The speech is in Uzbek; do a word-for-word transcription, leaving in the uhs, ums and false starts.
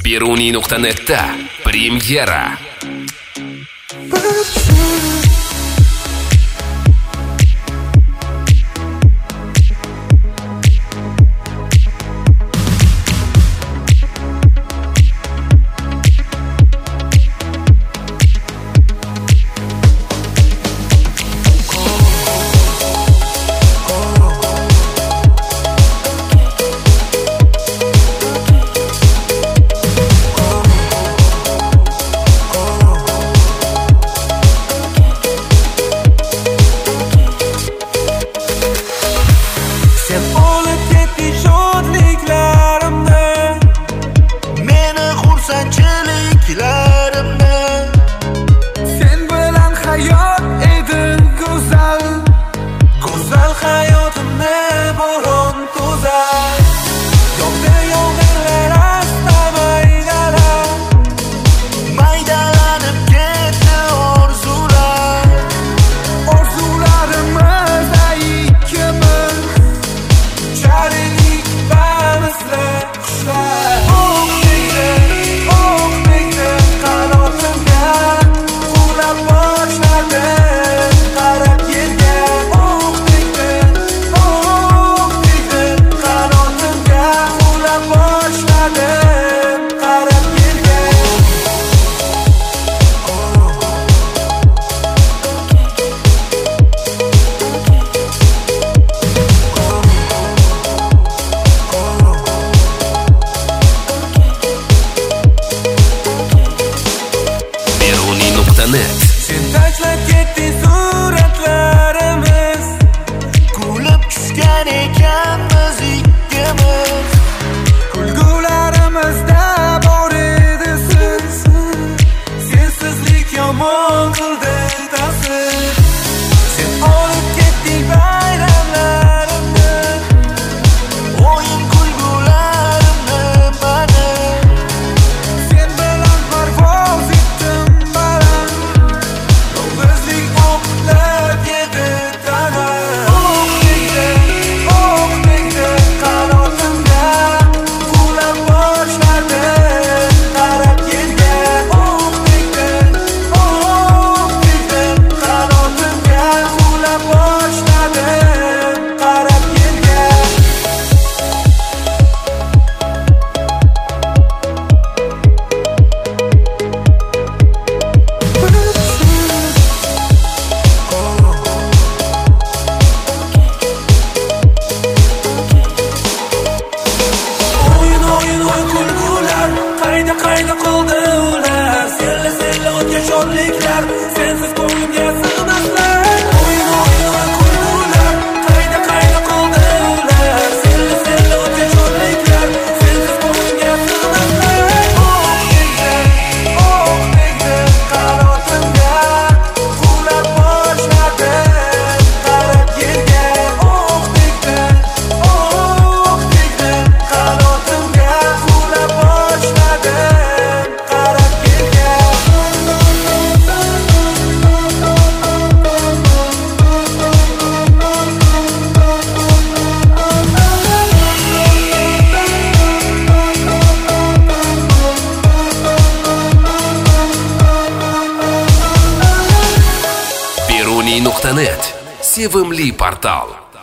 Peruniy nuqta net'da premyera. Sen tashlab ketding suratlarimiz, kulib tushgan ekanmiz ikkimiz. Kulgularimizda bor edi siz, sensizlik yomon qildi ta'sir. Sen olib ketding bayramlarimni, o'yin kulgularimni mani. Sen bilan parvoz etdim baland, yolg'izlik o'qlab yedi tana. O'q tegdi, o'q tegdi qanotimga, qulab boshladim qarab yerga. O'q tegdi, o'q tegdi qanotimga, qulab boshladim qarab yerga. O'yin o'yin o'yin kulgular, qayda qayda qoldi ular. Senli senli o'tgan shodliklar, sensiz ko'nglimga sig'maslar. O'yin o'yin o'yin kulgular, qayda qayda qoldi ular. Senli senli o'tgan shodliklar, sensiz ko'nglimga sig'maslar. O'q tegdi, o'q tegdi qanotimga, qulab boshladim qarab yerga. O'q tegdi, o'q tegdi qanotimga, qulab boshladim qarab yerga. Peruniy nuqta net sevimli portal.